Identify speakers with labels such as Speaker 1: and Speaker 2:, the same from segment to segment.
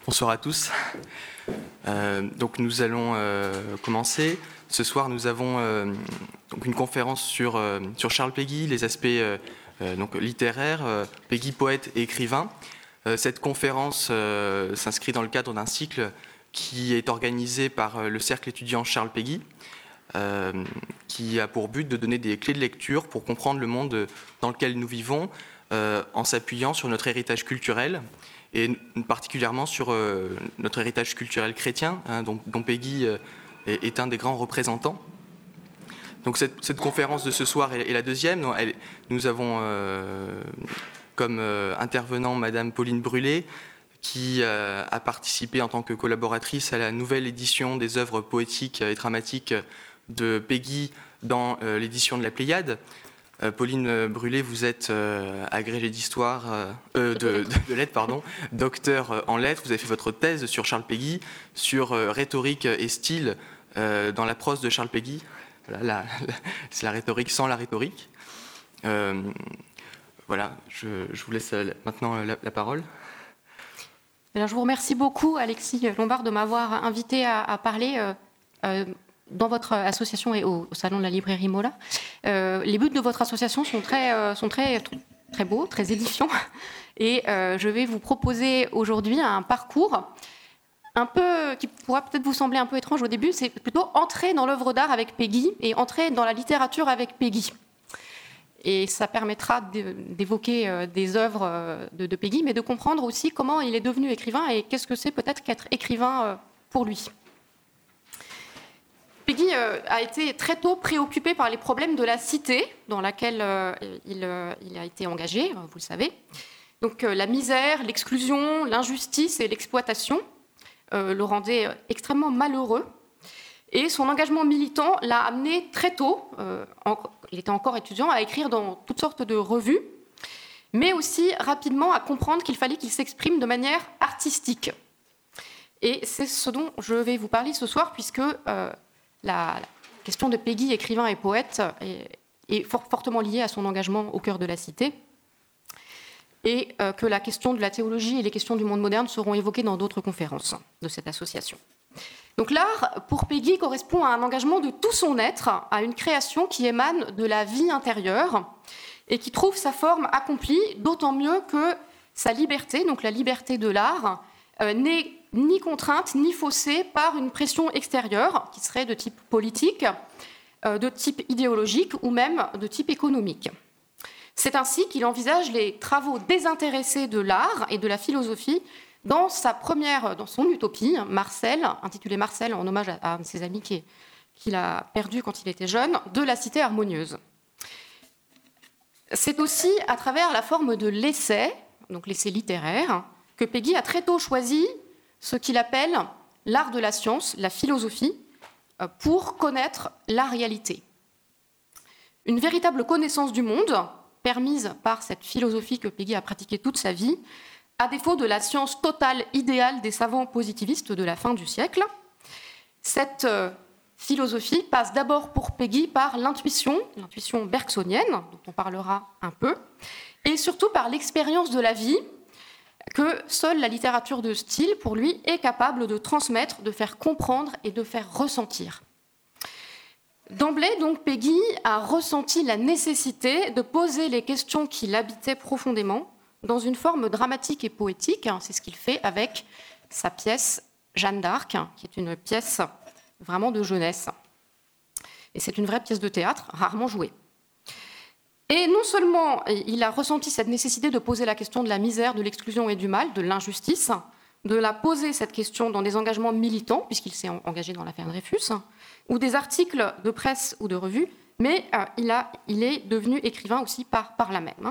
Speaker 1: Bonsoir à tous. Donc nous allons commencer. Ce soir, nous avons donc une conférence sur Charles Péguy, les aspects donc littéraires, Péguy poète et écrivain. Cette conférence s'inscrit dans le cadre d'un cycle qui est organisé par le Cercle étudiant Charles Péguy, qui a pour but de donner des clés de lecture pour comprendre le monde dans lequel nous vivons, en s'appuyant sur notre héritage culturel, et particulièrement sur notre héritage culturel chrétien, dont Péguy est un des grands représentants. Donc cette conférence de ce soir est la deuxième. Nous avons comme intervenant Madame Pauline Brûlé, qui a participé en tant que collaboratrice à la nouvelle édition des œuvres poétiques et dramatiques de Péguy dans l'édition de la Pléiade. Pauline Brûlé, vous êtes agrégée d'histoire, de lettres, docteur en lettres. Vous avez fait votre thèse sur Charles Péguy, sur rhétorique et style dans la prose de Charles Péguy. Voilà, c'est la rhétorique sans la rhétorique. Voilà, je vous laisse maintenant la parole.
Speaker 2: Alors, je vous remercie beaucoup, Alexis Lombard, de m'avoir invité à parler dans votre association et au Salon de la Librairie Mola. Les buts de votre association sont très beaux, très édifiants. Et je vais vous proposer aujourd'hui un parcours un peu, qui pourra peut-être vous sembler un peu étrange au début. C'est plutôt entrer dans l'œuvre d'art avec Péguy et entrer dans la littérature avec Péguy. Et ça permettra d'évoquer des œuvres de Péguy, mais de comprendre aussi comment il est devenu écrivain et qu'est-ce que c'est peut-être qu'être écrivain pour lui. Péguy a été très tôt préoccupé par les problèmes de la cité dans laquelle il a été engagé, vous le savez. Donc la misère, l'exclusion, l'injustice et l'exploitation le rendaient extrêmement malheureux. Et son engagement militant l'a amené très tôt, il était encore étudiant, à écrire dans toutes sortes de revues, mais aussi rapidement à comprendre qu'il fallait qu'il s'exprime de manière artistique. Et c'est ce dont je vais vous parler ce soir, puisque la question de Péguy, écrivain et poète, est fortement liée à son engagement au cœur de la cité, et que la question de la théologie et les questions du monde moderne seront évoquées dans d'autres conférences de cette association. Donc l'art, pour Péguy, correspond à un engagement de tout son être, à une création qui émane de la vie intérieure et qui trouve sa forme accomplie, d'autant mieux que sa liberté, donc la liberté de l'art, n'est ni contrainte ni faussée par une pression extérieure qui serait de type politique, de type idéologique ou même de type économique. C'est ainsi qu'il envisage les travaux désintéressés de l'art et de la philosophie dans son utopie, Marcel, intitulée Marcel, en hommage à un de ses amis qu'il a perdu quand il était jeune, de la cité harmonieuse. C'est aussi à travers la forme de l'essai, donc l'essai littéraire, que Péguy a très tôt choisi ce qu'il appelle l'art de la science, la philosophie, pour connaître la réalité. Une véritable connaissance du monde, permise par cette philosophie que Péguy a pratiquée toute sa vie, à défaut de la science totale idéale des savants positivistes de la fin du siècle. Cette philosophie passe d'abord pour Péguy par l'intuition bergsonienne, dont on parlera un peu, et surtout par l'expérience de la vie que seule la littérature de style, pour lui, est capable de transmettre, de faire comprendre et de faire ressentir. D'emblée, donc, Péguy a ressenti la nécessité de poser les questions qui l'habitaient profondément dans une forme dramatique et poétique. C'est ce qu'il fait avec sa pièce Jeanne d'Arc, qui est une pièce vraiment de jeunesse. Et c'est une vraie pièce de théâtre, rarement jouée. Et non seulement il a ressenti cette nécessité de poser la question de la misère, de l'exclusion et du mal, de l'injustice, de la poser cette question dans des engagements militants, puisqu'il s'est engagé dans l'affaire Dreyfus, ou des articles de presse ou de revue, mais il est devenu écrivain aussi par la même.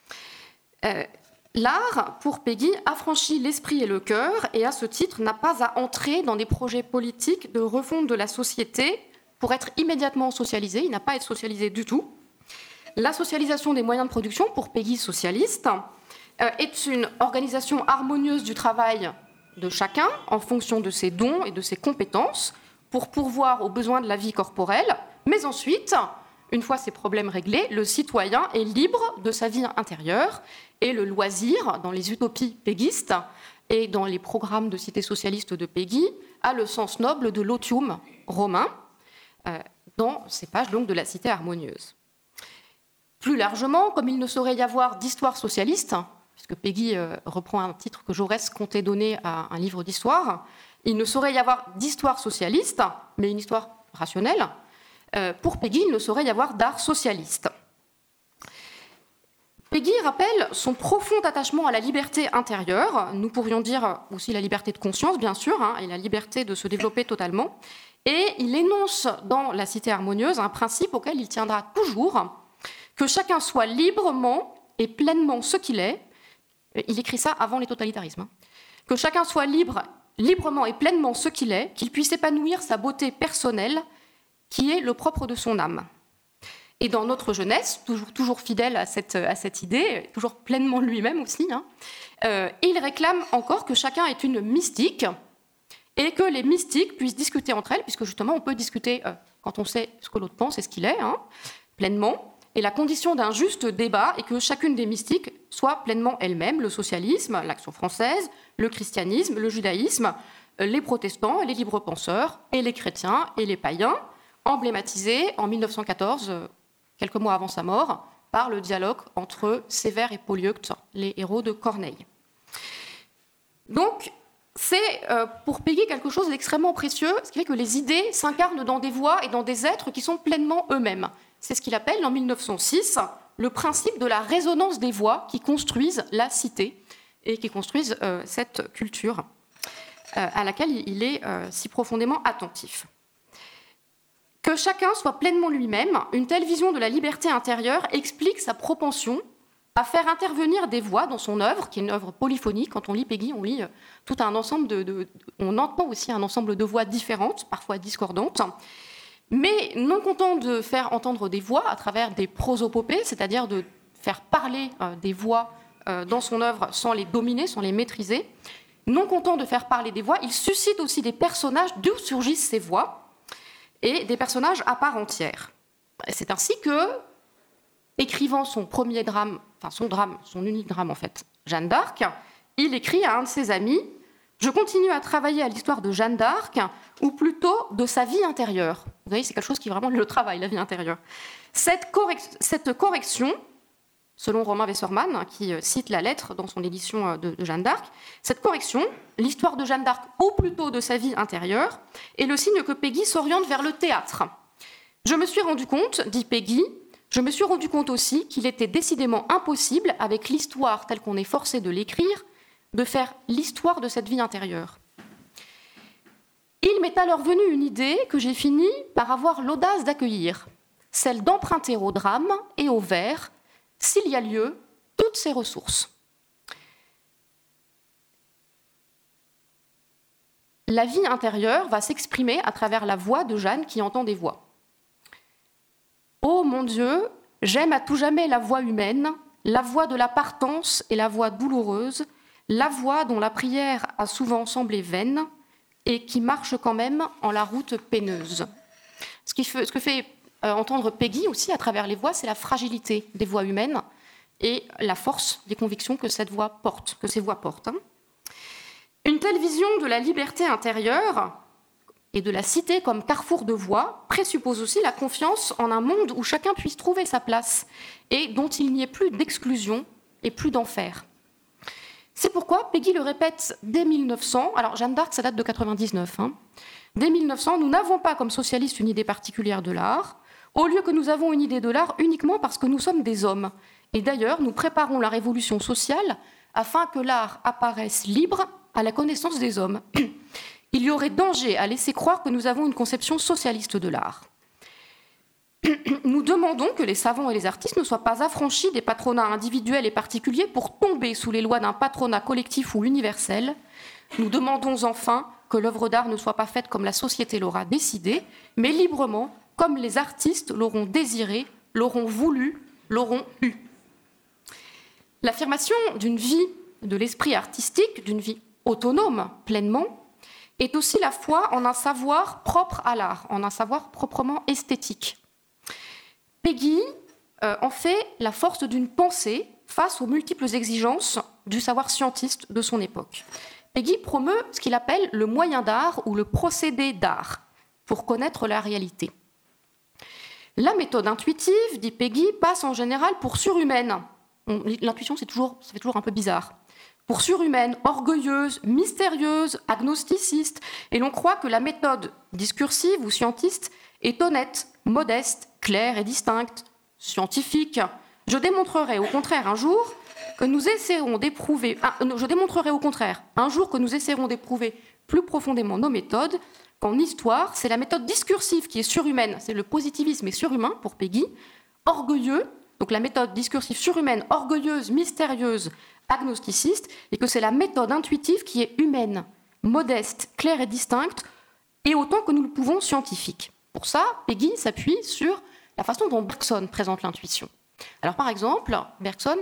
Speaker 2: L'art, pour Péguy, affranchit l'esprit et le cœur, et à ce titre n'a pas à entrer dans des projets politiques de refonte de la société pour être immédiatement socialisé. Il n'a pas à être socialisé du tout. La socialisation des moyens de production, pour Péguy socialiste, est une organisation harmonieuse du travail de chacun en fonction de ses dons et de ses compétences pour pourvoir aux besoins de la vie corporelle, mais ensuite, une fois ces problèmes réglés, le citoyen est libre de sa vie intérieure et le loisir, dans les utopies péguistes, et dans les programmes de cité socialiste de Péguy, a le sens noble de l'otium romain, dans ces pages donc de la cité harmonieuse. Plus largement, comme il ne saurait y avoir d'histoire socialiste, puisque Péguy reprend un titre que Jaurès comptait donner à un livre d'histoire, il ne saurait y avoir d'histoire socialiste, mais une histoire rationnelle. Pour Péguy, il ne saurait y avoir d'art socialiste. Péguy rappelle son profond attachement à la liberté intérieure, nous pourrions dire aussi la liberté de conscience, bien sûr, et la liberté de se développer totalement. Et il énonce dans la Cité harmonieuse un principe auquel il tiendra toujours, que chacun soit librement et pleinement ce qu'il est. Il écrit ça avant les totalitarismes. Que chacun soit librement et pleinement ce qu'il est, qu'il puisse épanouir sa beauté personnelle, qui est le propre de son âme. Et dans notre jeunesse, toujours fidèle à cette idée, toujours pleinement lui-même aussi, il réclame encore que chacun est une mystique et que les mystiques puissent discuter entre elles, puisque justement on peut discuter quand on sait ce que l'autre pense et ce qu'il est, pleinement. Et la condition d'un juste débat est que chacune des mystiques soit pleinement elle-même, le socialisme, l'Action française, le christianisme, le judaïsme, les protestants, les libres penseurs, et les chrétiens et les païens, emblématisés en 1914, quelques mois avant sa mort, par le dialogue entre Sévère et Polyeucte, les héros de Corneille. Donc, c'est pour Péguy quelque chose d'extrêmement précieux, ce qui fait que les idées s'incarnent dans des voix et dans des êtres qui sont pleinement eux-mêmes. C'est ce qu'il appelle, en 1906, le principe de la résonance des voix qui construisent la cité et qui construisent cette culture à laquelle il est si profondément attentif. Que chacun soit pleinement lui-même, une telle vision de la liberté intérieure explique sa propension à faire intervenir des voix dans son œuvre, qui est une œuvre polyphonique. Quand on lit Péguy, on lit tout un ensemble on entend aussi un ensemble de voix différentes, parfois discordantes. Mais non content de faire entendre des voix à travers des prosopopées, c'est-à-dire de faire parler des voix dans son œuvre sans les dominer, sans les maîtriser, non content de faire parler des voix, il suscite aussi des personnages d'où surgissent ces voix, et des personnages à part entière. C'est ainsi que, écrivant son premier drame, son unique drame en fait, Jeanne d'Arc, il écrit à un de ses amis « Je continue à travailler à l'histoire de Jeanne d'Arc, ou plutôt de sa vie intérieure. » Vous voyez, c'est quelque chose qui vraiment le travaille, la vie intérieure. Cette correction, selon Romain Wessermann, qui cite la lettre dans son édition de Jeanne d'Arc, cette correction, l'histoire de Jeanne d'Arc, ou plutôt de sa vie intérieure, est le signe que Péguy s'oriente vers le théâtre. Je me suis rendu compte, dit Péguy, je me suis rendu compte aussi qu'il était décidément impossible, avec l'histoire telle qu'on est forcé de l'écrire, de faire l'histoire de cette vie intérieure. Il m'est alors venu une idée que j'ai fini par avoir l'audace d'accueillir, celle d'emprunter au drame et au vers, s'il y a lieu, toutes ces ressources. La vie intérieure va s'exprimer à travers la voix de Jeanne qui entend des voix. Ô mon Dieu, j'aime à tout jamais la voix humaine, la voix de la partance et la voix douloureuse, la voix dont la prière a souvent semblé vaine et qui marche quand même en la route peineuse. Ce que fait entendre Péguy aussi à travers les voix, c'est la fragilité des voix humaines et la force des convictions que ces voix portent. Une telle vision de la liberté intérieure et de la cité comme carrefour de voix présuppose aussi la confiance en un monde où chacun puisse trouver sa place et dont il n'y ait plus d'exclusion et plus d'enfer. C'est pourquoi Péguy le répète dès 1900, alors Jeanne d'Arc ça date de 99, dès 1900 nous n'avons pas comme socialistes une idée particulière de l'art, au lieu que nous avons une idée de l'art uniquement parce que nous sommes des hommes. Et d'ailleurs nous préparons la révolution sociale afin que l'art apparaisse libre à la connaissance des hommes. Il y aurait danger à laisser croire que nous avons une conception socialiste de l'art. Nous demandons que les savants et les artistes ne soient pas affranchis des patronats individuels et particuliers pour tomber sous les lois d'un patronat collectif ou universel. Nous demandons enfin que l'œuvre d'art ne soit pas faite comme la société l'aura décidé, mais librement, comme les artistes l'auront désiré, l'auront voulu, l'auront eu. L'affirmation d'une vie de l'esprit artistique, d'une vie autonome pleinement, est aussi la foi en un savoir propre à l'art, en un savoir proprement esthétique. Péguy en fait la force d'une pensée face aux multiples exigences du savoir scientiste de son époque. Peggy promeut ce qu'il appelle le moyen d'art ou le procédé d'art pour connaître la réalité. La méthode intuitive, dit Peggy, passe en général pour surhumaine. L'intuition, ça fait toujours un peu bizarre. Pour surhumaine, orgueilleuse, mystérieuse, agnosticiste. Et l'on croit que la méthode discursive ou scientiste est honnête, modeste, claire et distincte, scientifique. Je démontrerai au contraire un jour que nous essaierons d'éprouver plus profondément nos méthodes, qu'en histoire, c'est la méthode discursive qui est surhumaine, c'est le positivisme est surhumain pour Peggy, orgueilleux, donc la méthode discursive surhumaine, orgueilleuse, mystérieuse, agnosticiste, et que c'est la méthode intuitive qui est humaine, modeste, claire et distincte, et autant que nous le pouvons scientifique. Pour ça, Peggy s'appuie sur la façon dont Bergson présente l'intuition. Alors par exemple, Bergson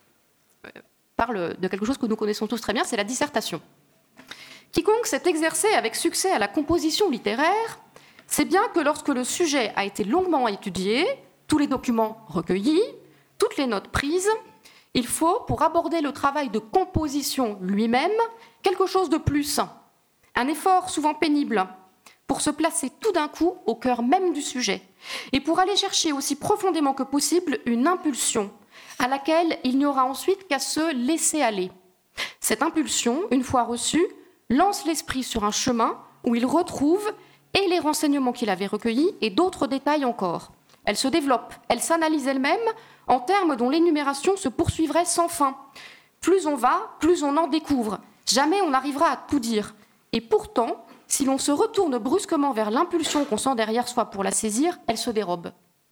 Speaker 2: parle de quelque chose que nous connaissons tous très bien, c'est la dissertation. Quiconque s'est exercé avec succès à la composition littéraire sait bien que lorsque le sujet a été longuement étudié, tous les documents recueillis, toutes les notes prises, il faut, pour aborder le travail de composition lui-même, quelque chose de plus, un effort souvent pénible, pour se placer tout d'un coup au cœur même du sujet, et pour aller chercher aussi profondément que possible une impulsion, à laquelle il n'y aura ensuite qu'à se laisser aller. Cette impulsion, une fois reçue, lance l'esprit sur un chemin où il retrouve et les renseignements qu'il avait recueillis et d'autres détails encore. Elle se développe, elle s'analyse elle-même en termes dont l'énumération se poursuivrait sans fin. Plus on va, plus on en découvre. Jamais on n'arrivera à tout dire. Et pourtant, si l'on se retourne brusquement vers l'impulsion qu'on sent derrière soi pour la saisir, elle se dérobe.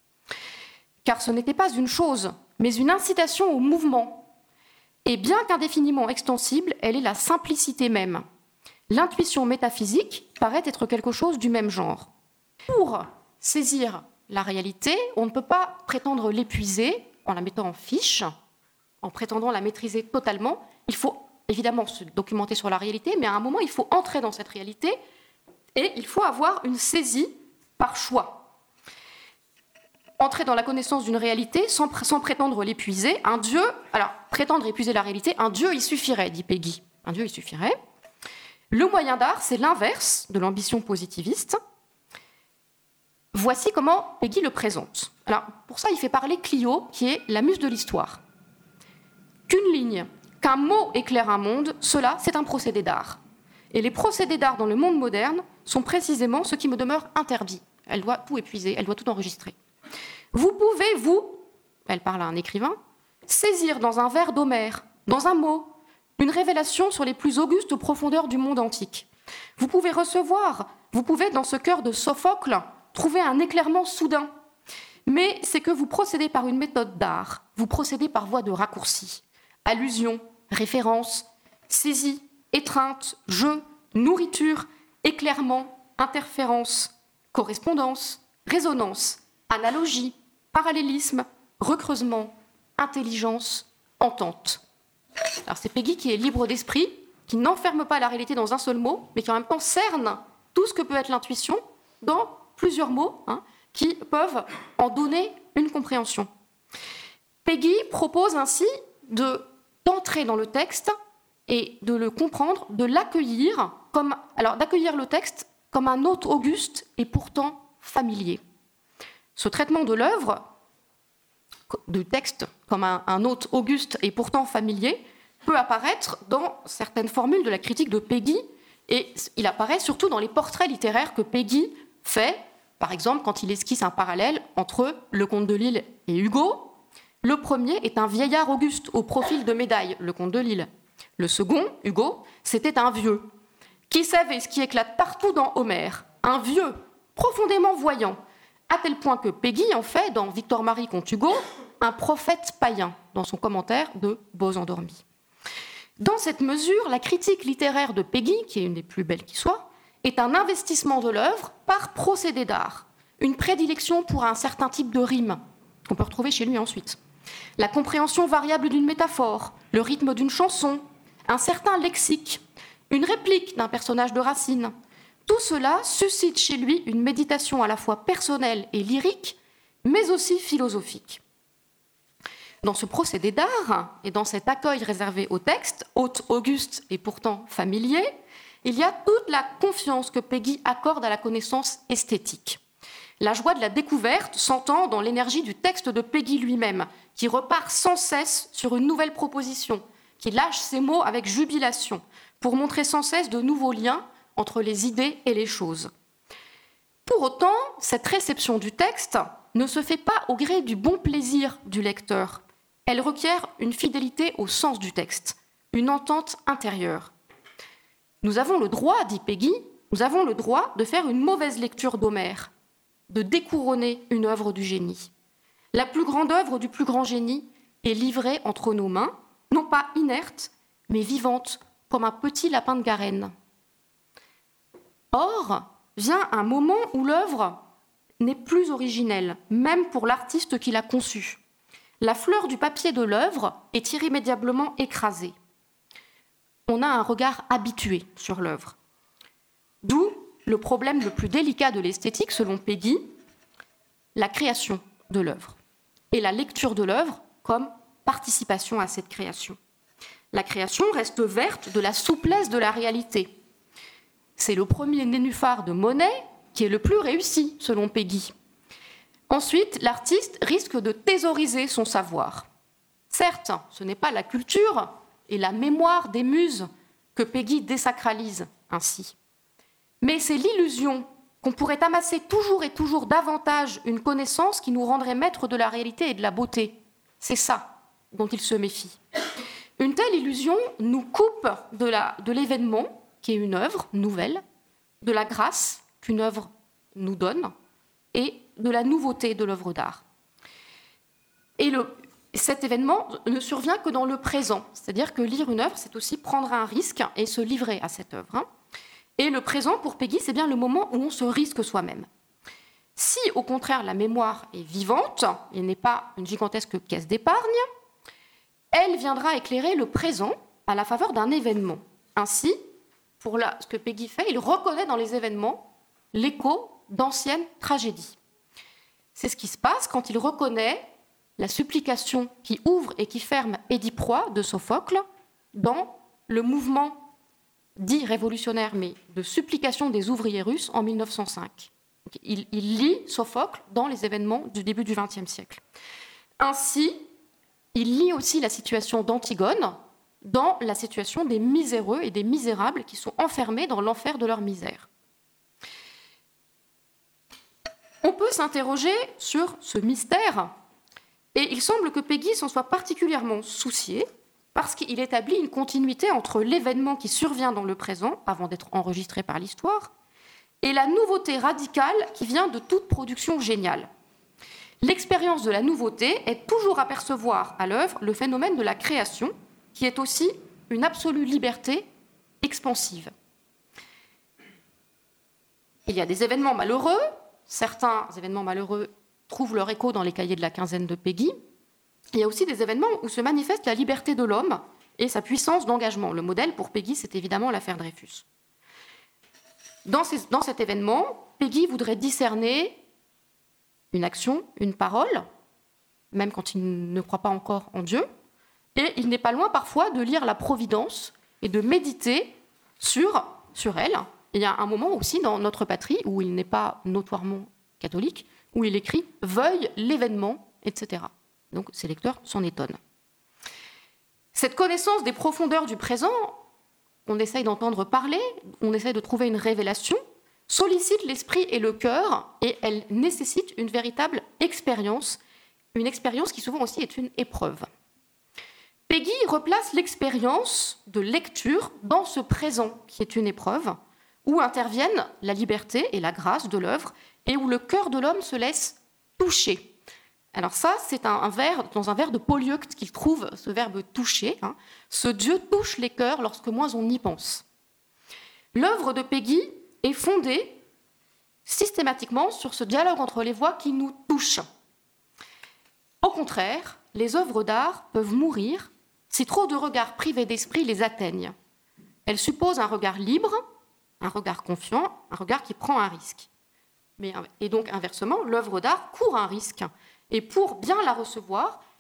Speaker 2: Car ce n'était pas une chose, mais une incitation au mouvement. Et bien qu'indéfiniment extensible, elle est la simplicité même. L'intuition métaphysique paraît être quelque chose du même genre. Pour saisir la réalité, on ne peut pas prétendre l'épuiser en la mettant en fiche, en prétendant la maîtriser totalement. Il faut évidemment se documenter sur la réalité, mais à un moment, il faut entrer dans cette réalité et il faut avoir une saisie par choix. Entrer dans la connaissance d'une réalité sans prétendre l'épuiser, prétendre épuiser la réalité, un Dieu y suffirait, dit Peggy. Un Dieu y suffirait. Le moyen d'art, c'est l'inverse de l'ambition positiviste. Voici comment Peggy le présente. Alors, pour ça, il fait parler Clio, qui est la muse de l'histoire. Qu'une ligne, qu'un mot éclaire un monde, cela, c'est un procédé d'art. Et les procédés d'art dans le monde moderne sont précisément ce qui me demeure interdit. Elle doit tout épuiser, elle doit tout enregistrer. Vous pouvez, elle parle à un écrivain, saisir dans un vers d'Homère, dans un mot, une révélation sur les plus augustes profondeurs du monde antique. Vous pouvez, dans ce cœur de Sophocle, trouver un éclairement soudain. Mais c'est que vous procédez par une méthode d'art, vous procédez par voie de raccourci. Allusion, référence, saisie, étreinte, jeu, nourriture, éclairement, interférence, correspondance, résonance, analogie, parallélisme, recreusement, intelligence, entente. Alors c'est Peggy qui est libre d'esprit, qui n'enferme pas la réalité dans un seul mot, mais qui en même temps cerne tout ce que peut être l'intuition dans plusieurs mots qui peuvent en donner une compréhension. Peggy propose ainsi d'entrer dans le texte et de le comprendre, de l'accueillir d'accueillir le texte comme un hôte auguste et pourtant familier. Ce traitement de l'œuvre, du texte comme un hôte auguste et pourtant familier, peut apparaître dans certaines formules de la critique de Peggy, et il apparaît surtout dans les portraits littéraires que Peggy fait, par exemple quand il esquisse un parallèle entre le comte de Lille et Hugo. Le premier est un vieillard auguste au profil de médaille, le comte de Lille. Le second, Hugo, c'était un vieux, qui savait ce qui éclate partout dans Homère, un vieux, profondément voyant, à tel point que Peggy en fait, dans Victor-Marie contre Hugo, un prophète païen, dans son commentaire de Beaux endormis. Dans cette mesure, la critique littéraire de Peggy, qui est une des plus belles qui soit, est un investissement de l'œuvre par procédé d'art, une prédilection pour un certain type de rime, qu'on peut retrouver chez lui ensuite. La compréhension variable d'une métaphore, le rythme d'une chanson, un certain lexique, une réplique d'un personnage de Racine. Tout cela suscite chez lui une méditation à la fois personnelle et lyrique, mais aussi philosophique. Dans ce procédé d'art et dans cet accueil réservé au texte, haute, auguste et pourtant familier, il y a toute la confiance que Péguy accorde à la connaissance esthétique. La joie de la découverte s'entend dans l'énergie du texte de Péguy lui-même, qui repart sans cesse sur une nouvelle proposition, qui lâche ses mots avec jubilation, pour montrer sans cesse de nouveaux liens entre les idées et les choses. Pour autant, cette réception du texte ne se fait pas au gré du bon plaisir du lecteur. Elle requiert une fidélité au sens du texte, une entente intérieure. Nous avons le droit, dit Péguy, nous avons le droit de faire une mauvaise lecture d'Homère, de découronner une œuvre du génie. La plus grande œuvre du plus grand génie est livrée entre nos mains, non pas inerte, mais vivante, comme un petit lapin de Garenne. Or, vient un moment où l'œuvre n'est plus originelle, même pour l'artiste qui l'a conçue. La fleur du papier de l'œuvre est irrémédiablement écrasée. On a un regard habitué sur l'œuvre. D'où le problème le plus délicat de l'esthétique, selon Péguy, la création de l'œuvre et la lecture de l'œuvre comme participation à cette création. La création reste verte de la souplesse de la réalité. C'est le premier nénuphar de Monet qui est le plus réussi, selon Péguy. Ensuite, l'artiste risque de thésauriser son savoir. Certes, ce n'est pas la culture et la mémoire des muses que Péguy désacralise ainsi. Mais c'est l'illusion qu'on pourrait amasser toujours et toujours davantage une connaissance qui nous rendrait maîtres de la réalité et de la beauté. C'est ça dont il se méfie. Une telle illusion nous coupe de l'événement, qui est une œuvre nouvelle, de la grâce qu'une œuvre nous donne et de la nouveauté de l'œuvre d'art. Et cet événement ne survient que dans le présent, c'est-à-dire que lire une œuvre, c'est aussi prendre un risque et se livrer à cette œuvre. Et le présent, pour Péguy, c'est bien le moment où on se risque soi-même. Si, au contraire, la mémoire est vivante et n'est pas une gigantesque caisse d'épargne, elle viendra éclairer le présent à la faveur d'un événement. Ainsi, pour ce que Péguy fait, il reconnaît dans les événements l'écho d'anciennes tragédies. C'est ce qui se passe quand il reconnaît la supplication qui ouvre et qui ferme Édipe-Roi de Sophocle dans le mouvement dit révolutionnaire, mais de supplication des ouvriers russes en 1905. Il lit Sophocle dans les événements du début du XXe siècle. Ainsi, il lit aussi la situation d'Antigone dans la situation des miséreux et des misérables qui sont enfermés dans l'enfer de leur misère. On peut s'interroger sur ce mystère, et il semble que Péguy s'en soit particulièrement soucié, parce qu'il établit une continuité entre l'événement qui survient dans le présent, avant d'être enregistré par l'histoire, et la nouveauté radicale qui vient de toute production géniale. L'expérience de la nouveauté est toujours à percevoir à l'œuvre le phénomène de la création, qui est aussi une absolue liberté expansive. Il y a des événements malheureux. Certains événements malheureux trouvent leur écho dans les cahiers de la quinzaine de Péguy. Il y a aussi des événements où se manifeste la liberté de l'homme et sa puissance d'engagement. Le modèle pour Péguy, c'est évidemment l'affaire Dreyfus. Dans cet événement, Péguy voudrait discerner une action, une parole, même quand il ne croit pas encore en Dieu, et il n'est pas loin parfois de lire la Providence et de méditer sur elle. Il y a un moment aussi dans Notre Patrie, où il n'est pas notoirement catholique, où il écrit « Veuille l'événement », etc. Donc ses lecteurs s'en étonnent. Cette connaissance des profondeurs du présent, on essaye d'entendre parler, on essaye de trouver une révélation, sollicite l'esprit et le cœur, et elle nécessite une véritable expérience, une expérience qui souvent aussi est une épreuve. Péguy replace l'expérience de lecture dans ce présent qui est une épreuve, où interviennent la liberté et la grâce de l'œuvre, et où le cœur de l'homme se laisse toucher. Alors ça, c'est dans un vers de Polyeucte qu'il trouve ce verbe « toucher ». Ce Dieu touche les cœurs lorsque moins on y pense. L'œuvre de Péguy est fondée systématiquement sur ce dialogue entre les voix qui nous touchent. Au contraire, les œuvres d'art peuvent mourir si trop de regards privés d'esprit les atteignent. Elles supposent un regard libre, un regard confiant, un regard qui prend un risque. Et donc, inversement, l'œuvre d'art court un risque. Et pour bien la recevoir,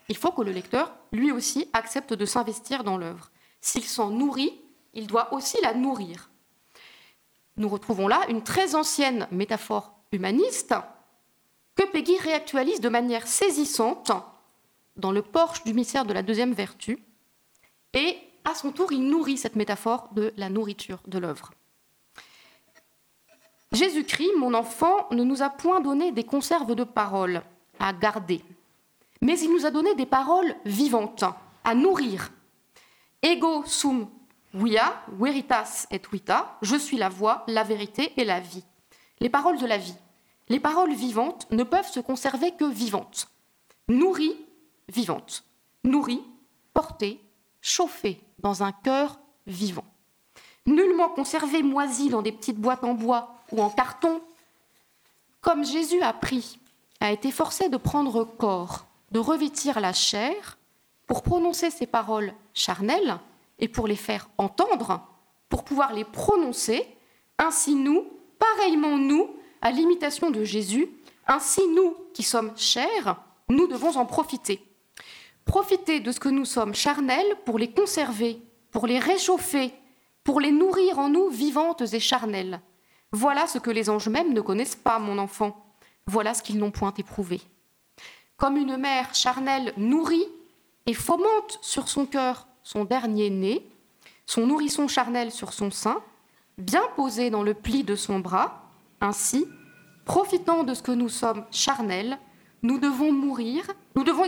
Speaker 2: il faut que le lecteur, lui aussi, accepte de s'investir dans l'œuvre. S'il s'en nourrit, il doit aussi la nourrir. Nous retrouvons là une très ancienne métaphore humaniste que Péguy réactualise de manière saisissante dans le porche du mystère de la deuxième vertu. Et à son tour, il nourrit cette métaphore de la nourriture de l'œuvre. Jésus-Christ, mon enfant, ne nous a point donné des conserves de paroles à garder, mais il nous a donné des paroles vivantes à nourrir. Ego sum via, veritas et vita, je suis la voie, la vérité et la vie. Les paroles de la vie. Les paroles vivantes ne peuvent se conserver que vivantes. Nourries, vivantes. Nourries, portées, chauffées dans un cœur vivant. Nullement conservées moisies dans des petites boîtes en bois ou en carton. Comme Jésus a été forcé de prendre corps, de revêtir la chair pour prononcer ces paroles charnelles et pour les faire entendre, pour pouvoir les prononcer, ainsi nous, pareillement nous, à l'imitation de Jésus, ainsi nous qui sommes chairs, nous devons en profiter. Profiter de ce que nous sommes charnels pour les conserver, pour les réchauffer, pour les nourrir en nous vivantes et charnelles. Voilà ce que les anges même ne connaissent pas, mon enfant. Voilà ce qu'ils n'ont point éprouvé. Comme une mère charnelle nourrit et fomente sur son cœur son dernier né, son nourrisson charnel sur son sein, bien posé dans le pli de son bras, ainsi, profitant de ce que nous sommes charnels, nous devons nourrir, nous devons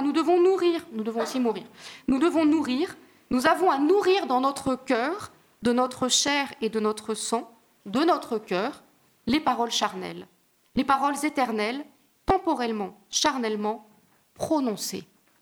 Speaker 2: nourrir, nous avons à nourrir dans notre cœur, de notre chair et de notre sang, de notre cœur, les paroles charnelles, les paroles éternelles, temporellement, charnellement prononcées.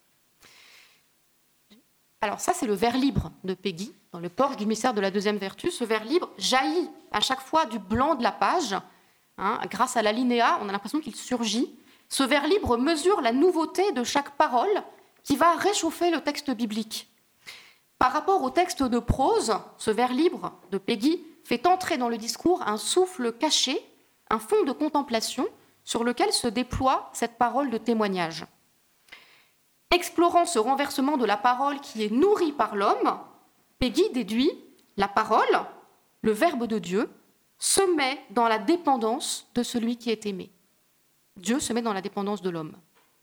Speaker 2: Alors ça, c'est le vers libre de Péguy, dans le porche du mystère de la deuxième vertu. Ce vers libre jaillit à chaque fois du blanc de la page. Grâce à l'alinéa, on a l'impression qu'il surgit. Ce vers libre mesure la nouveauté de chaque parole qui va réchauffer le texte biblique. Par rapport au texte de prose, ce vers libre de Péguy fait entrer dans le discours un souffle caché, un fond de contemplation sur lequel se déploie cette parole de témoignage. Explorant ce renversement de la parole qui est nourrie par l'homme, Péguy déduit la parole, le Verbe de Dieu, se met dans la dépendance de celui qui est aimé. Dieu se met dans la dépendance de l'homme.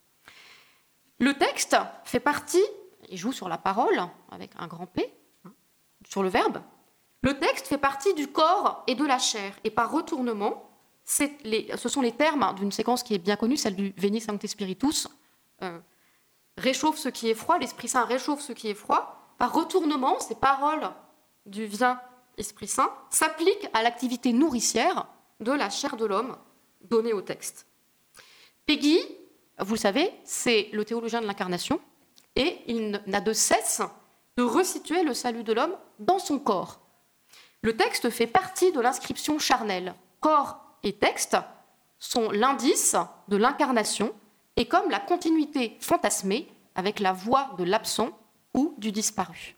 Speaker 2: Le texte fait partie, il joue sur la parole avec un grand P, sur le verbe. Le texte fait partie du corps et de la chair, et par retournement, ce sont les termes d'une séquence qui est bien connue, celle du Veni Sancte Spiritus, réchauffe ce qui est froid, l'Esprit Saint réchauffe ce qui est froid. Par retournement, ces paroles du Viens Esprit Saint s'appliquent à l'activité nourricière de la chair de l'homme donnée au texte. Péguy, vous le savez, c'est le théologien de l'incarnation et il n'a de cesse de resituer le salut de l'homme dans son corps. Le texte fait partie de l'inscription charnelle. Corps et texte sont l'indice de l'incarnation et comme la continuité fantasmée avec la voix de l'absent ou du disparu.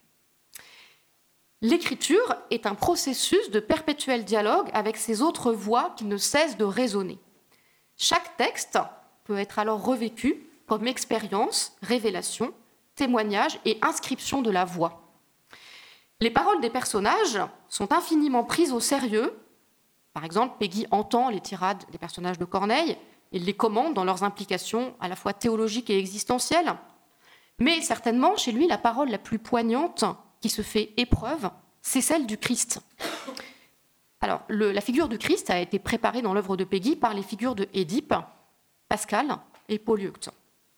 Speaker 2: L'écriture est un processus de perpétuel dialogue avec ces autres voix qui ne cessent de résonner. Chaque texte peut être alors revécu comme expérience, révélation, témoignage et inscription de la voix. Les paroles des personnages sont infiniment prises au sérieux. Par exemple, Péguy entend les tirades des personnages de Corneille, il les commente dans leurs implications à la fois théologiques et existentielles. Mais certainement, chez lui, la parole la plus poignante qui se fait épreuve, c'est celle du Christ. Alors, la figure du Christ a été préparée dans l'œuvre de Péguy par les figures de Édipe, Pascal et Polyeucte.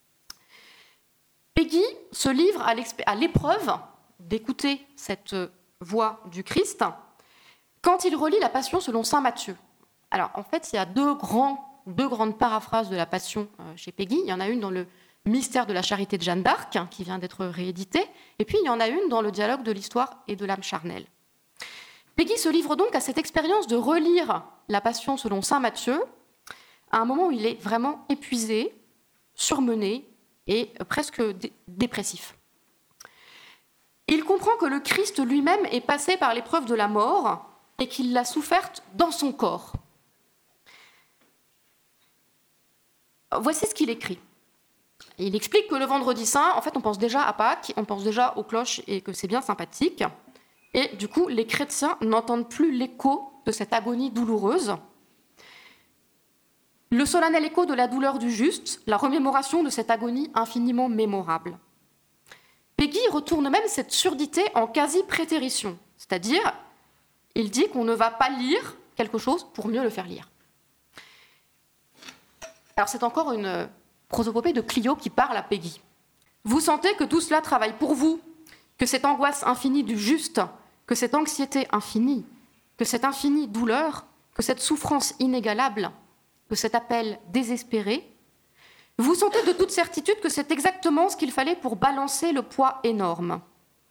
Speaker 2: Péguy se livre à l'épreuve d'écouter cette voix du Christ quand il relit la Passion selon saint Matthieu. Alors, en fait, il y a deux grandes paraphrases de la Passion chez Péguy. Il y en a une dans le Mystère de la charité de Jeanne d'Arc, qui vient d'être réédité, et puis il y en a une dans le Dialogue de l'histoire et de l'âme charnelle. Péguy se livre donc à cette expérience de relire la Passion selon saint Matthieu à un moment où il est vraiment épuisé, surmené et presque dépressif. Il comprend que le Christ lui-même est passé par l'épreuve de la mort et qu'il l'a soufferte dans son corps. Voici ce qu'il écrit. Et il explique que le vendredi saint, en fait, on pense déjà à Pâques, on pense déjà aux cloches et que c'est bien sympathique. Et du coup, les chrétiens n'entendent plus l'écho de cette agonie douloureuse. Le solennel écho de la douleur du juste, la remémoration de cette agonie infiniment mémorable. Péguy retourne même cette surdité en quasi-prétérition, c'est-à-dire, il dit qu'on ne va pas lire quelque chose pour mieux le faire lire. Alors c'est encore une prosopopée de Clio qui parle à Péguy. Vous sentez que tout cela travaille pour vous, que cette angoisse infinie du juste, que cette anxiété infinie, que cette infinie douleur, que cette souffrance inégalable, que cet appel désespéré, vous sentez de toute certitude que c'est exactement ce qu'il fallait pour balancer le poids énorme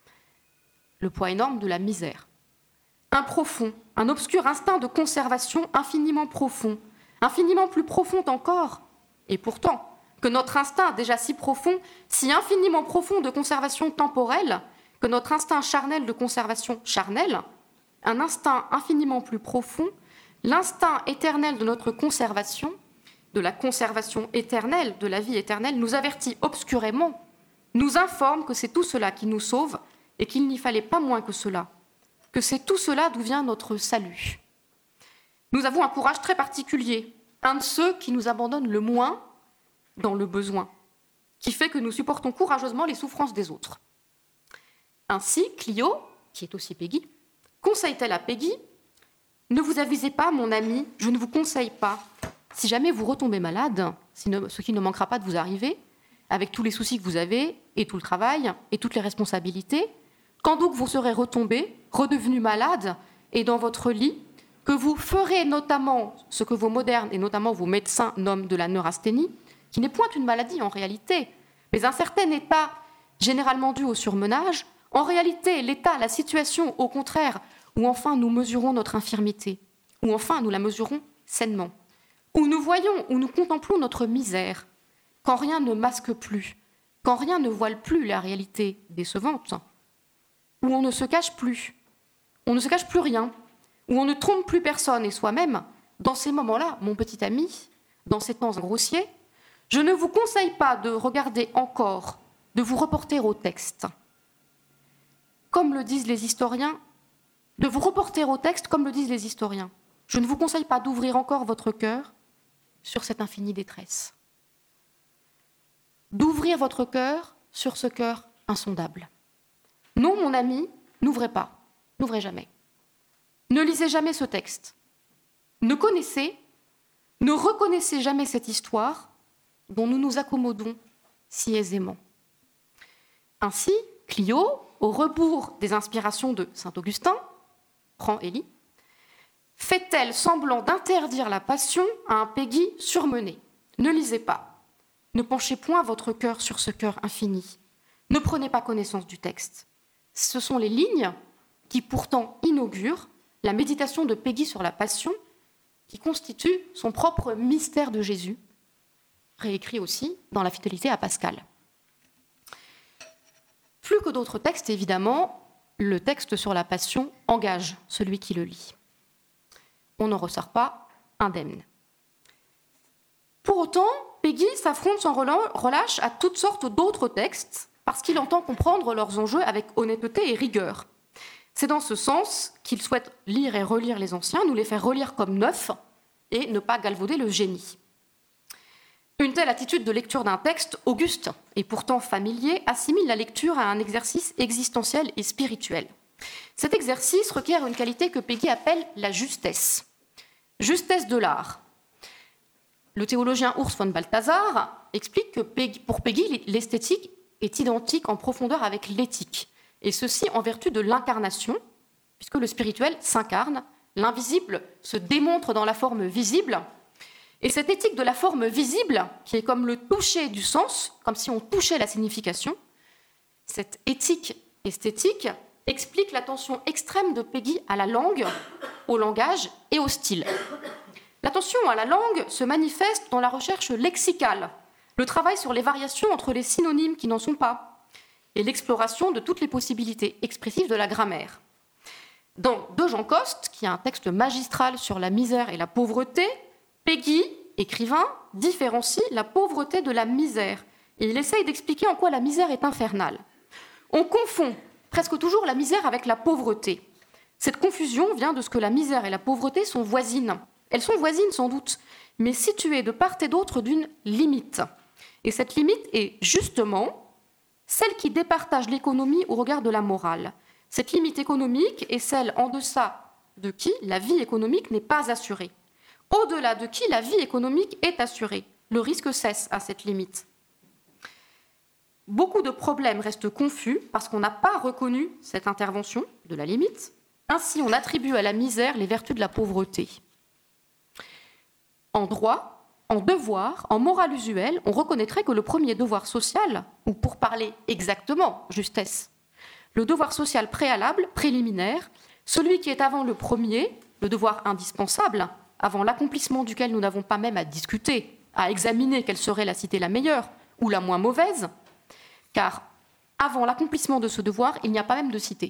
Speaker 2: de la misère. Un profond, un obscur instinct de conservation infiniment profond, infiniment plus profond encore, et pourtant, que notre instinct déjà si profond, si infiniment profond de conservation temporelle, que notre instinct charnel de conservation charnelle, un instinct infiniment plus profond, l'instinct éternel de notre conservation, de la conservation éternelle, de la vie éternelle, nous avertit obscurément, nous informe que c'est tout cela qui nous sauve et qu'il n'y fallait pas moins que cela, que c'est tout cela d'où vient notre salut. Nous avons un courage très particulier, un de ceux qui nous abandonnent le moins dans le besoin, qui fait que nous supportons courageusement les souffrances des autres. Ainsi, Clio, qui est aussi Péguy, conseille-t-elle à Péguy : ne vous avisez pas, mon ami, je ne vous conseille pas. Si jamais vous retombez malade, ce qui ne manquera pas de vous arriver, avec tous les soucis que vous avez, et tout le travail, et toutes les responsabilités, quand donc vous serez retombé, redevenu malade, et dans votre lit, que vous ferez notamment ce que vos modernes, et notamment vos médecins, nomment de la neurasthénie, qui n'est point une maladie en réalité, mais un certain état généralement dû au surmenage, en réalité, l'état, la situation, au contraire, où enfin nous mesurons notre infirmité, où enfin nous la mesurons sainement, où nous voyons, où nous contemplons notre misère, quand rien ne masque plus, quand rien ne voile plus la réalité décevante, où on ne se cache plus rien, où on ne trompe plus personne et soi-même, dans ces moments-là, mon petit ami, dans ces temps grossiers, je ne vous conseille pas de regarder encore, de vous reporter au texte. Comme le disent les historiens, de vous reporter au texte comme le disent les historiens. Je ne vous conseille pas d'ouvrir encore votre cœur sur cette infinie détresse. D'ouvrir votre cœur sur ce cœur insondable. Non, mon ami, n'ouvrez pas, n'ouvrez jamais. Ne lisez jamais ce texte. Ne reconnaissez jamais cette histoire dont nous nous accommodons si aisément. Ainsi, Clio, au rebours des inspirations de saint Augustin, prend Élie, fait-elle semblant d'interdire la passion à un Péguy surmené. Ne lisez pas, ne penchez point votre cœur sur ce cœur infini, ne prenez pas connaissance du texte. Ce sont les lignes qui pourtant inaugurent la méditation de Péguy sur la passion, qui constitue son propre mystère de Jésus, réécrit aussi dans la fidélité à Pascal. Plus que d'autres textes, évidemment, le texte sur la passion engage celui qui le lit. On n'en ressort pas indemne. Pour autant, Péguy s'affronte sans relâche à toutes sortes d'autres textes parce qu'il entend comprendre leurs enjeux avec honnêteté et rigueur. C'est dans ce sens qu'il souhaite lire et relire les anciens, nous les faire relire comme neufs et ne pas galvauder le génie. Une telle attitude de lecture d'un texte, auguste et pourtant familier, assimile la lecture à un exercice existentiel et spirituel. Cet exercice requiert une qualité que Péguy appelle la justesse. Justesse de l'art. Le théologien Urs von Balthasar explique que pour Péguy, l'esthétique est identique en profondeur avec l'éthique, et ceci en vertu de l'incarnation, puisque le spirituel s'incarne, l'invisible se démontre dans la forme visible. Et cette éthique de la forme visible, qui est comme le toucher du sens, comme si on touchait la signification, cette éthique esthétique explique l'attention extrême de Péguy à la langue, au langage et au style. L'attention à la langue se manifeste dans la recherche lexicale, le travail sur les variations entre les synonymes qui n'en sont pas, et l'exploration de toutes les possibilités expressives de la grammaire. Dans De Jean Coste, qui a un texte magistral sur la misère et la pauvreté, Péguy, écrivain, différencie la pauvreté de la misère Et il essaye d'expliquer en quoi la misère est infernale. On confond presque toujours la misère avec la pauvreté. Cette confusion vient de ce que la misère et la pauvreté sont voisines. Elles sont voisines sans doute, mais situées de part et d'autre d'une limite. Et cette limite est justement celle qui départage l'économie au regard de la morale. Cette limite économique est celle en deçà de qui la vie économique n'est pas assurée. Au-delà de qui la vie économique est assurée. Le risque cesse à cette limite. Beaucoup de problèmes restent confus parce qu'on n'a pas reconnu cette intervention de la limite. Ainsi, on attribue à la misère les vertus de la pauvreté. En droit, en devoir, en morale usuelle, on reconnaîtrait que le premier devoir social, ou pour parler exactement, justesse, le devoir social préalable, préliminaire, celui qui est avant le premier, le devoir indispensable, avant l'accomplissement duquel nous n'avons pas même à discuter, à examiner quelle serait la cité la meilleure ou la moins mauvaise, car avant l'accomplissement de ce devoir, il n'y a pas même de cité.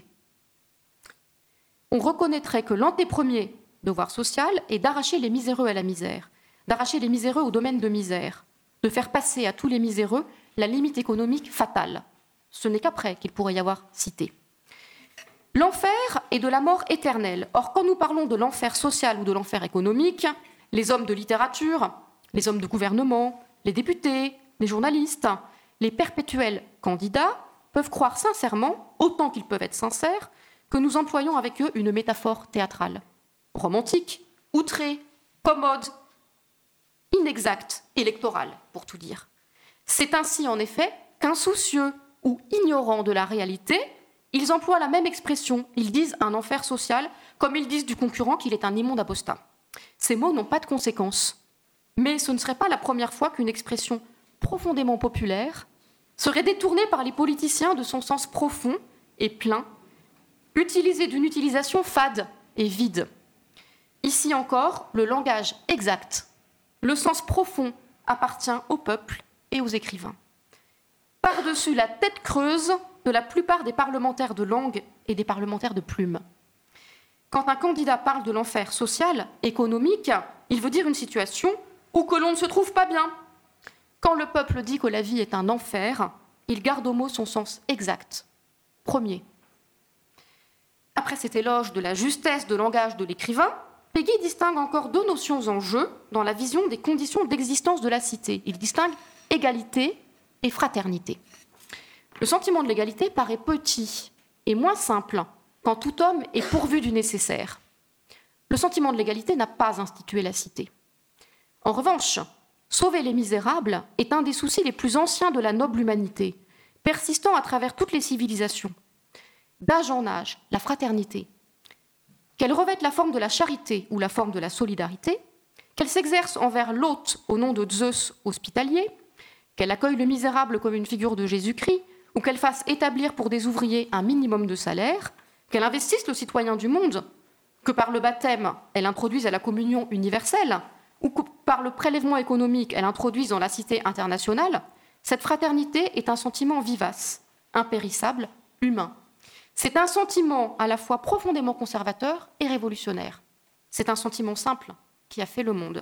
Speaker 2: On reconnaîtrait que l'antépremier devoir social est d'arracher les miséreux à la misère, d'arracher les miséreux au domaine de misère, de faire passer à tous les miséreux la limite économique fatale. Ce n'est qu'après qu'il pourrait y avoir cité. L'enfer est de la mort éternelle. Or, quand nous parlons de l'enfer social ou de l'enfer économique, les hommes de littérature, les hommes de gouvernement, les députés, les journalistes, les perpétuels candidats peuvent croire sincèrement, autant qu'ils peuvent être sincères, que nous employons avec eux une métaphore théâtrale, romantique, outrée, commode, inexacte, électorale, pour tout dire. C'est ainsi, en effet, qu'insoucieux ou ignorants de la réalité, ils emploient la même expression. Ils disent un enfer social, comme ils disent du concurrent qu'il est un immonde apostat. Ces mots n'ont pas de conséquences. Mais ce ne serait pas la première fois qu'une expression profondément populaire serait détournée par les politiciens de son sens profond et plein, utilisée d'une utilisation fade et vide. Ici encore, le langage exact, le sens profond appartient au peuple et aux écrivains. Par-dessus la tête creuse de la plupart des parlementaires de langue et des parlementaires de plume. Quand un candidat parle de l'enfer social, économique, il veut dire une situation où que l'on ne se trouve pas bien. Quand le peuple dit que la vie est un enfer, il garde au mot son sens exact, premier. Après cet éloge de la justesse de langage de l'écrivain, Péguy distingue encore deux notions en jeu dans la vision des conditions d'existence de la cité. Il distingue égalité et fraternité. Le sentiment de l'égalité paraît petit et moins simple quand tout homme est pourvu du nécessaire. Le sentiment de l'égalité n'a pas institué la cité. En revanche, sauver les misérables est un des soucis les plus anciens de la noble humanité, persistant à travers toutes les civilisations. D'âge en âge, la fraternité, qu'elle revête la forme de la charité ou la forme de la solidarité, qu'elle s'exerce envers l'hôte au nom de Zeus hospitalier, qu'elle accueille le misérable comme une figure de Jésus-Christ, ou qu'elle fasse établir pour des ouvriers un minimum de salaire, qu'elle investisse le citoyen du monde, que par le baptême, elle introduise à la communion universelle, ou que par le prélèvement économique, elle introduise dans la cité internationale, cette fraternité est un sentiment vivace, impérissable, humain. C'est un sentiment à la fois profondément conservateur et révolutionnaire. C'est un sentiment simple qui a fait le monde.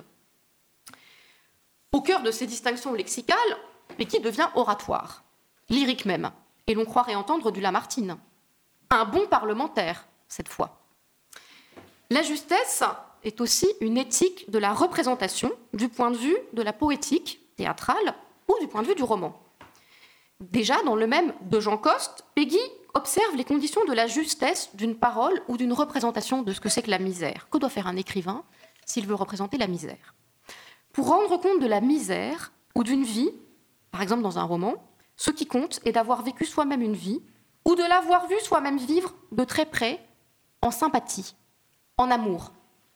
Speaker 2: Au cœur de ces distinctions lexicales, Péguy devient oratoire, lyrique même, et l'on croirait entendre du Lamartine. Un bon parlementaire, cette fois. La justesse est aussi une éthique de la représentation du point de vue de la poétique théâtrale ou du point de vue du roman. Déjà, dans le même de Jean Coste, Péguy observe les conditions de la justesse d'une parole ou d'une représentation de ce que c'est que la misère. Que doit faire un écrivain s'il veut représenter la misère ? Pour rendre compte de la misère ou d'une vie, par exemple dans un roman, ce qui compte est d'avoir vécu soi-même une vie ou de l'avoir vue soi-même vivre de très près, en sympathie, en amour.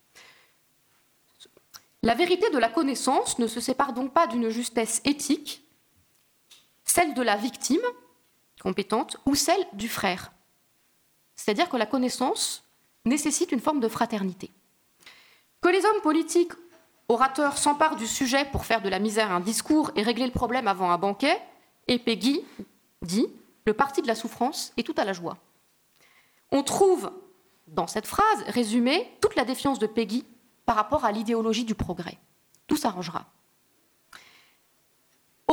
Speaker 2: La vérité de la connaissance ne se sépare donc pas d'une justesse éthique, celle de la victime compétente ou celle du frère. C'est-à-dire que la connaissance nécessite une forme de fraternité. Que les hommes politiques, orateurs, s'emparent du sujet pour faire de la misère un discours et régler le problème avant un banquet, et Péguy dit « le parti de la souffrance est tout à la joie ». On trouve dans cette phrase résumée toute la défiance de Péguy par rapport à l'idéologie du progrès. Tout s'arrangera. Au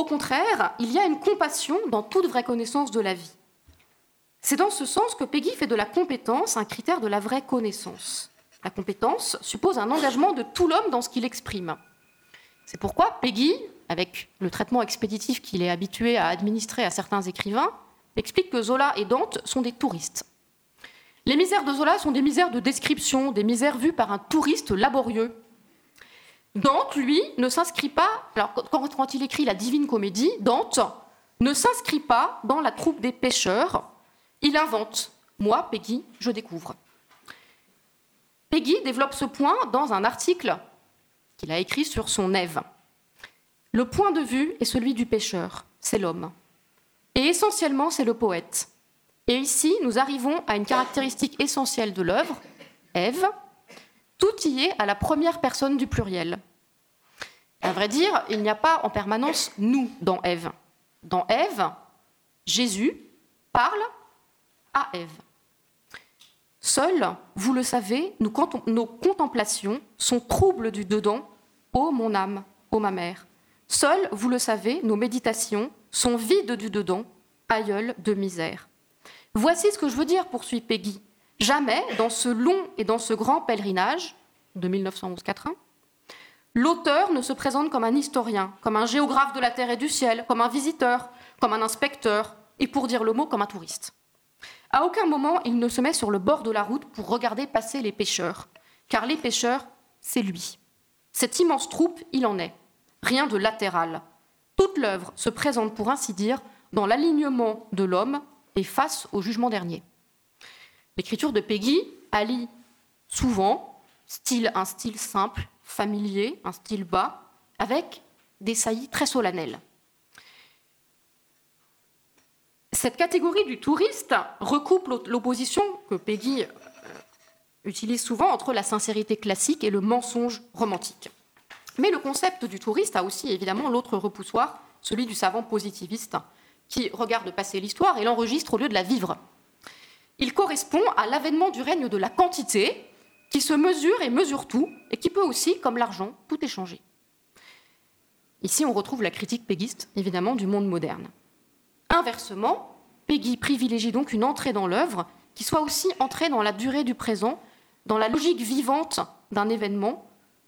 Speaker 2: contraire, il y a une compassion dans toute vraie connaissance de la vie. C'est dans ce sens que Péguy fait de la compétence un critère de la vraie connaissance. La compétence suppose un engagement de tout l'homme dans ce qu'il exprime. C'est pourquoi Péguy, avec le traitement expéditif qu'il est habitué à administrer à certains écrivains, explique que Zola et Dante sont des touristes. Les misères de Zola sont des misères de description, des misères vues par un touriste laborieux. Dante, lui, ne s'inscrit pas, alors quand il écrit la Divine Comédie, Dante ne s'inscrit pas dans la troupe des pêcheurs, il invente. Moi, Péguy, je découvre. Péguy développe ce point dans un article qu'il a écrit sur son Ève. Le point de vue est celui du pêcheur, c'est l'homme. Et essentiellement, c'est le poète. Et ici, nous arrivons à une caractéristique essentielle de l'œuvre, Ève. Tout y est à la première personne du pluriel. À vrai dire, il n'y a pas en permanence « nous » dans Ève. Dans Ève, Jésus parle à Ève. Seuls, vous le savez, nos contemplations sont troubles du dedans, ô mon âme, ô ma mère. Seuls, vous le savez, nos méditations sont vides du dedans, aïeul de misère. Voici ce que je veux dire, poursuit Péguy. Jamais, dans ce long et dans ce grand pèlerinage de 1911-4, l'auteur ne se présente comme un historien, comme un géographe de la terre et du ciel, comme un visiteur, comme un inspecteur, et pour dire le mot, comme un touriste. À aucun moment, il ne se met sur le bord de la route pour regarder passer les pêcheurs, car les pêcheurs, c'est lui. Cette immense troupe, il en est. Rien de latéral. Toute l'œuvre se présente, pour ainsi dire, dans l'alignement de l'homme et face au jugement dernier. L'écriture de Péguy allie souvent un style simple, familier, un style bas, avec des saillies très solennelles. Cette catégorie du touriste recoupe l'opposition que Péguy utilise souvent entre la sincérité classique et le mensonge romantique. Mais le concept du touriste a aussi évidemment l'autre repoussoir, celui du savant positiviste, qui regarde passer l'histoire et l'enregistre au lieu de la vivre. Il correspond à l'avènement du règne de la quantité, qui se mesure et mesure tout, et qui peut aussi, comme l'argent, tout échanger. Ici, on retrouve la critique péguiste, évidemment, du monde moderne. Inversement, Péguy privilégie donc une entrée dans l'œuvre qui soit aussi entrée dans la durée du présent, dans la logique vivante d'un événement.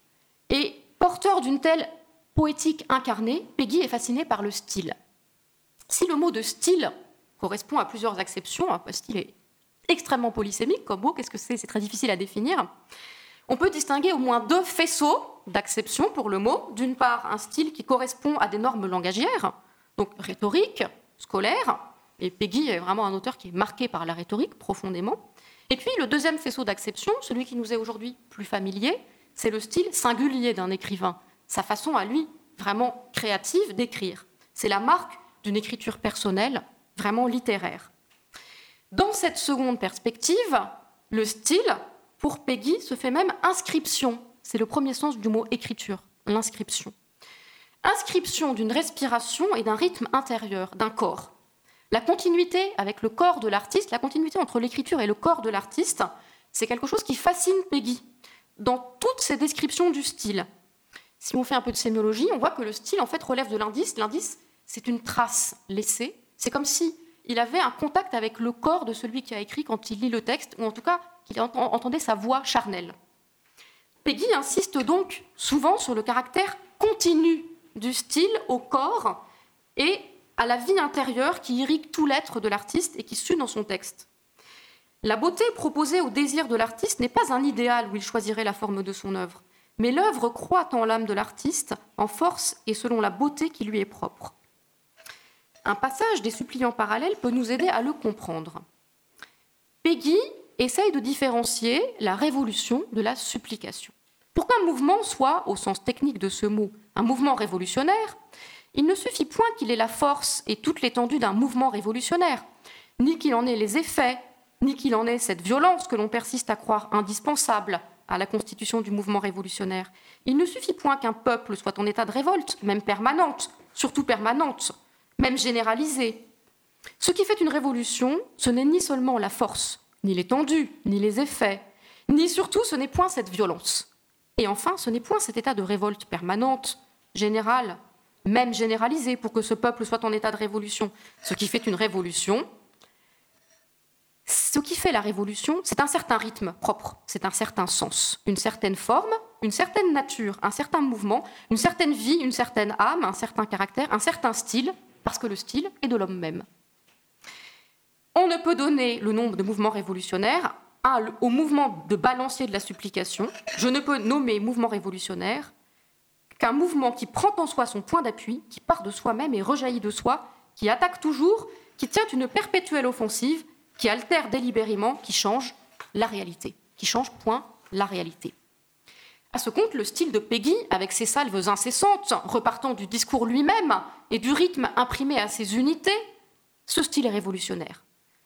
Speaker 2: Et porteur d'une telle poétique incarnée, Péguy est fasciné par le style. Si le mot de style correspond à plusieurs acceptions, le style est extrêmement polysémique comme mot, qu'est-ce que c'est ? C'est très difficile à définir. On peut distinguer au moins deux faisceaux d'acceptions pour le mot. D'une part, un style qui correspond à des normes langagières, donc rhétorique, scolaire, et Péguy est vraiment un auteur qui est marqué par la rhétorique profondément. Et puis le deuxième faisceau d'acception, celui qui nous est aujourd'hui plus familier, c'est le style singulier d'un écrivain, sa façon à lui vraiment créative d'écrire. C'est la marque d'une écriture personnelle, vraiment littéraire. Dans cette seconde perspective, le style, pour Péguy, se fait même inscription. C'est le premier sens du mot écriture, l'inscription. Inscription d'une respiration et d'un rythme intérieur, d'un corps. La continuité avec le corps de l'artiste, la continuité entre l'écriture et le corps de l'artiste, c'est quelque chose qui fascine Péguy dans toutes ses descriptions du style. Si on fait un peu de sémiologie, on voit que le style en fait relève de l'indice. L'indice, c'est une trace laissée. C'est comme si il avait un contact avec le corps de celui qui a écrit quand il lit le texte, ou en tout cas qu'il entendait sa voix charnelle. Péguy insiste donc souvent sur le caractère continu du style au corps et à la vie intérieure qui irrigue tout l'être de l'artiste et qui sue dans son texte. La beauté proposée au désir de l'artiste n'est pas un idéal où il choisirait la forme de son œuvre, mais l'œuvre croît en l'âme de l'artiste, en force et selon la beauté qui lui est propre. Un passage des Suppliants parallèles peut nous aider à le comprendre. Péguy essaye de différencier la révolution de la supplication. Pour qu'un mouvement soit, au sens technique de ce mot, un mouvement révolutionnaire, il ne suffit point qu'il ait la force et toute l'étendue d'un mouvement révolutionnaire, ni qu'il en ait les effets, ni qu'il en ait cette violence que l'on persiste à croire indispensable à la constitution du mouvement révolutionnaire. Il ne suffit point qu'un peuple soit en état de révolte, même permanente, surtout permanente, même généralisée. Ce qui fait une révolution, ce n'est ni seulement la force, ni l'étendue, ni les effets, ni surtout ce n'est point cette violence. Et enfin, ce n'est point cet état de révolte permanente, générale, même généralisée, pour que ce peuple soit en état de révolution. Ce qui fait une révolution, ce qui fait la révolution, c'est un certain rythme propre, c'est un certain sens, une certaine forme, une certaine nature, un certain mouvement, une certaine vie, une certaine âme, un certain caractère, un certain style, parce que le style est de l'homme même. On ne peut donner le nom de mouvements révolutionnaires au mouvement de balancier de la supplication. Je ne peux nommer mouvement révolutionnaire qu'un mouvement qui prend en soi son point d'appui, qui part de soi-même et rejaillit de soi, qui attaque toujours, qui tient une perpétuelle offensive, qui altère délibérément, qui change la réalité, qui change point la réalité. À ce compte, le style de Péguy, avec ses salves incessantes, repartant du discours lui-même et du rythme imprimé à ses unités, ce style est révolutionnaire.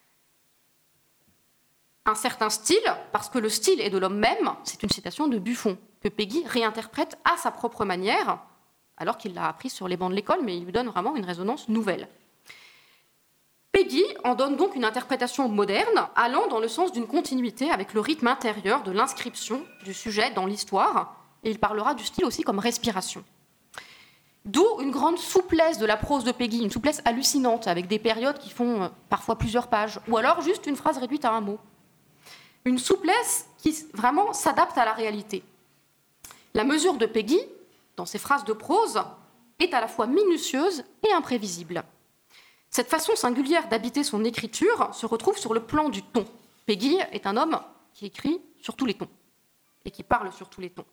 Speaker 2: Un certain style, parce que le style est de l'homme même, c'est une citation de Buffon, que Péguy réinterprète à sa propre manière, alors qu'il l'a appris sur les bancs de l'école, mais il lui donne vraiment une résonance nouvelle. Péguy en donne donc une interprétation moderne, allant dans le sens d'une continuité avec le rythme intérieur de l'inscription du sujet dans l'histoire, et il parlera du style aussi comme respiration. D'où une grande souplesse de la prose de Péguy, une souplesse hallucinante, avec des périodes qui font parfois plusieurs pages, ou alors juste une phrase réduite à un mot. Une souplesse qui vraiment s'adapte à la réalité. La mesure de Péguy, dans ses phrases de prose, est à la fois minutieuse et imprévisible. Cette façon singulière d'habiter son écriture se retrouve sur le plan du ton. Péguy est un homme qui écrit sur tous les tons et qui parle sur tous les tons.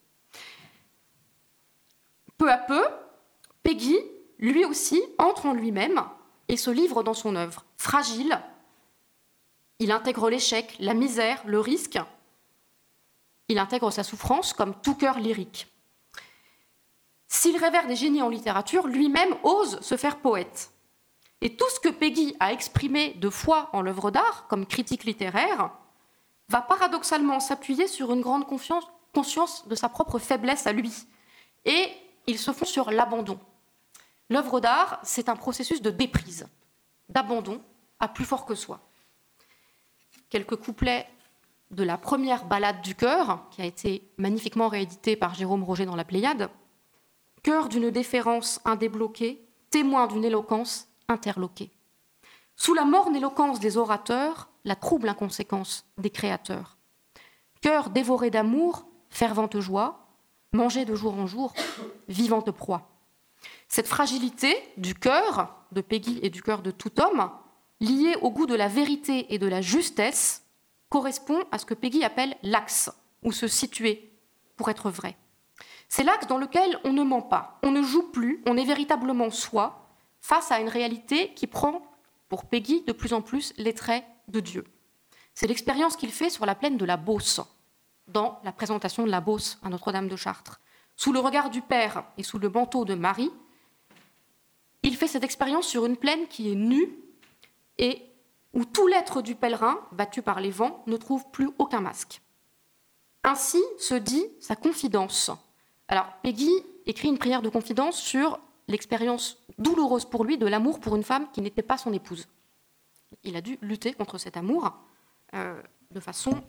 Speaker 2: Peu à peu, Péguy, lui aussi, entre en lui-même et se livre dans son œuvre. Fragile, il intègre l'échec, la misère, le risque. Il intègre sa souffrance comme tout cœur lyrique. S'il révère des génies en littérature, lui-même ose se faire poète. Et tout ce que Péguy a exprimé de foi en l'œuvre d'art, comme critique littéraire, va paradoxalement s'appuyer sur une grande conscience de sa propre faiblesse à lui. Et ils se font sur l'abandon. L'œuvre d'art, c'est un processus de déprise, d'abandon à plus fort que soi. Quelques couplets de la première ballade du cœur, qui a été magnifiquement rééditée par Jérôme Roger dans la Pléiade. Cœur d'une déférence indébloquée, témoin d'une éloquence interloquée. Sous la morne éloquence des orateurs, la trouble inconséquence des créateurs. Cœur dévoré d'amour, fervente joie, mangé de jour en jour, vivante proie. Cette fragilité du cœur de Péguy et du cœur de tout homme, liée au goût de la vérité et de la justesse, correspond à ce que Péguy appelle l'axe, où se situer pour être vrai. C'est l'axe dans lequel on ne ment pas, on ne joue plus, on est véritablement soi, face à une réalité qui prend, pour Péguy, de plus en plus les traits de Dieu. C'est l'expérience qu'il fait sur la plaine de la Beauce, dans la présentation de la Beauce à Notre-Dame de Chartres. Sous le regard du Père et sous le manteau de Marie, il fait cette expérience sur une plaine qui est nue et où tout l'être du pèlerin, battu par les vents, ne trouve plus aucun masque. Ainsi se dit sa confidence. Alors, Péguy écrit une prière de confidence sur l'expérience douloureuse pour lui de l'amour pour une femme qui n'était pas son épouse. Il a dû lutter contre cet amour de façon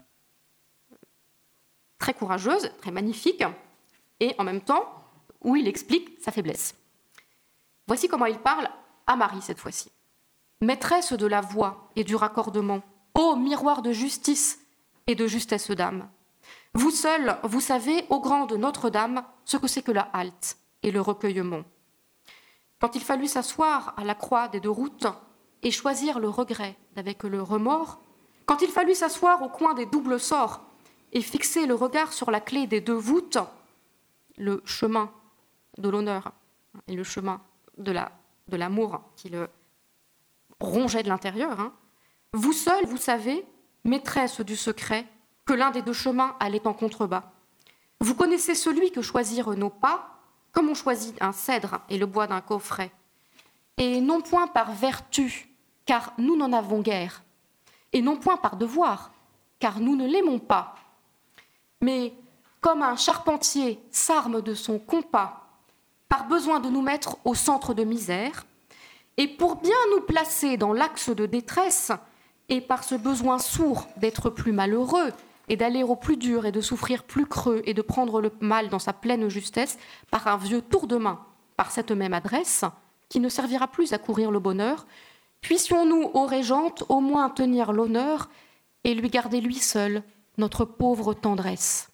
Speaker 2: très courageuse, très magnifique, et en même temps où il explique sa faiblesse. Voici comment il parle à Marie cette fois-ci. Maîtresse de la voix et du raccordement, ô miroir de justice et de justesse d'âme, vous seul, vous savez, ô grande Notre-Dame, ce que c'est que la halte et le recueillement. Quand il fallut s'asseoir à la croix des deux routes et choisir le regret avec le remords, quand il fallut s'asseoir au coin des doubles sorts et fixer le regard sur la clé des deux voûtes, le chemin de l'honneur et le chemin de l'amour qui le rongeait de l'intérieur, vous seul, vous savez, maîtresse du secret, que l'un des deux chemins allait en contrebas. Vous connaissez celui que choisirent nos pas, comme on choisit un cèdre et le bois d'un coffret. Et non point par vertu, car nous n'en avons guère, et non point par devoir, car nous ne l'aimons pas, mais comme un charpentier s'arme de son compas, par besoin de nous mettre au centre de misère, et pour bien nous placer dans l'axe de détresse, et par ce besoin sourd d'être plus malheureux, et d'aller au plus dur, et de souffrir plus creux, et de prendre le mal dans sa pleine justesse, par un vieux tour de main, par cette même adresse, qui ne servira plus à courir le bonheur, puissions-nous, ô régente, au moins tenir l'honneur et lui garder lui seul notre pauvre tendresse.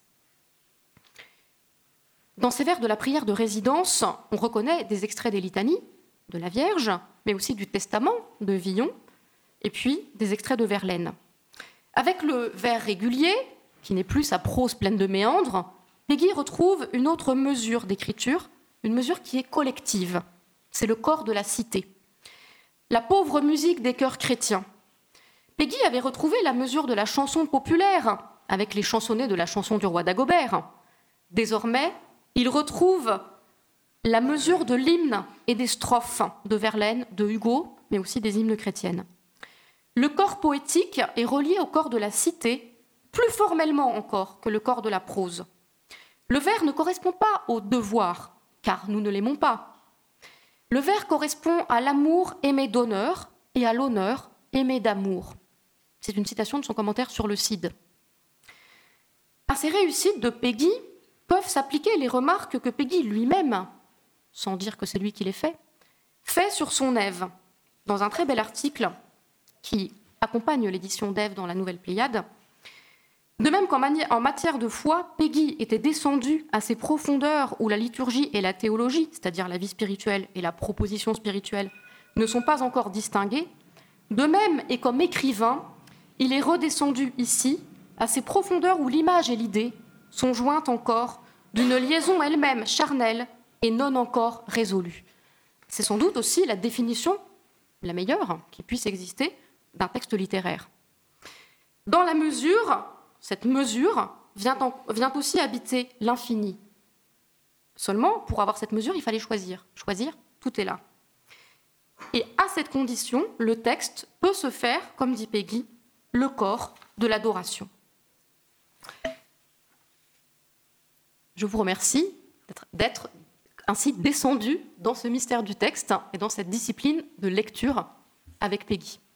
Speaker 2: Dans ces vers de la prière de résidence, on reconnaît des extraits des litanies de la Vierge, mais aussi du Testament de Villon, et puis des extraits de Verlaine. Avec le vers régulier, qui n'est plus sa prose pleine de méandres, Péguy retrouve une autre mesure d'écriture, une mesure qui est collective. C'est le corps de la cité. La pauvre musique des chœurs chrétiens. Péguy avait retrouvé la mesure de la chanson populaire, avec les chansonnets de la chanson du roi Dagobert. Désormais, il retrouve la mesure de l'hymne et des strophes de Verlaine, de Hugo, mais aussi des hymnes chrétiennes. Le corps poétique est relié au corps de la cité, plus formellement encore que le corps de la prose. Le vers ne correspond pas au devoir, car nous ne l'aimons pas. Le vers correspond à l'amour aimé d'honneur et à l'honneur aimé d'amour. C'est une citation de son commentaire sur le Cid. À ces réussites de Péguy peuvent s'appliquer les remarques que Péguy lui-même, sans dire que c'est lui qui les fait sur son Ève, dans un très bel article qui accompagne l'édition d'Ève dans la Nouvelle Pléiade. De même qu'en matière de foi, Péguy était descendu à ces profondeurs où la liturgie et la théologie, c'est-à-dire la vie spirituelle et la proposition spirituelle, ne sont pas encore distinguées, de même et comme écrivain, il est redescendu ici à ces profondeurs où l'image et l'idée sont jointes encore d'une liaison elle-même charnelle et non encore résolue. C'est sans doute aussi la définition la meilleure qui puisse exister d'un texte littéraire. Dans la mesure, cette mesure vient aussi habiter l'infini. Seulement, pour avoir cette mesure, il fallait choisir. Choisir, tout est là. Et à cette condition, le texte peut se faire, comme dit Péguy, le corps de l'adoration. Je vous remercie d'être ainsi descendu dans ce mystère du texte et dans cette discipline de lecture avec Péguy.